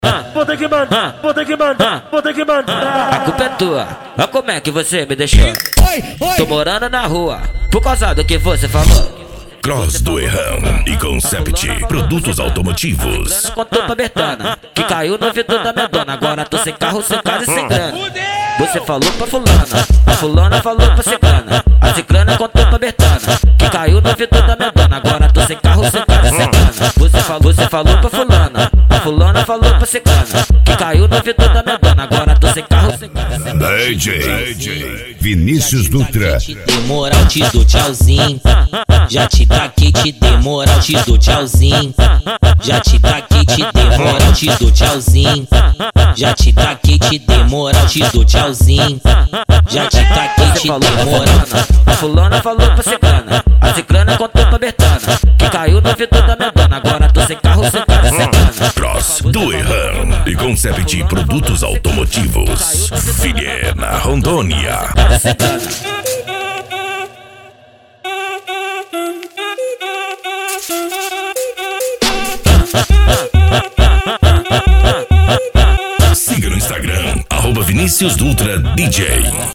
vou ter que mandar, vou ter que mandar, vou ter que mandar. A culpa é tua, olha como é que você me deixou. Tô morando na rua, por causa do que você falou. Cross do Errão e Concept Produtos Automotivos. Contou pra Bertana que caiu no vidro da minha dona. Agora tô sem carro, sem casa e sem grana. Você falou pra fulana, a fulana falou pra ciclana. A ciclana contou pra Bertana que caiu no vidro da minha dona. Agora tô sem carro, sem casa e sem grana. Você falou pra fulana, a fulana falou pra ciclana que caiu no vidro da minha dona. Agora tô sem carro, sem casa e sem grana. DJ Vinícius Dutra. Te dei moral, te dou tchauzinho. Já te taquei, te dei moral, te dou tchauzinho. Já te taquei, te dei moral, te dou tchauzinho. Já te taquei, te dei moral, te dou tchauzinho. Já te taquei, te dei moral. A fulana falou pra ciclana, a ciclana contou pra Bertana que caiu no vidro da minha dona. Agora tô sem carro, sem casa e sem grana. Cross do Errão e Concept Produtos Automotivos. Vilhena, Rondônia. Siga no Instagram, @Vinícius Dutra DJ.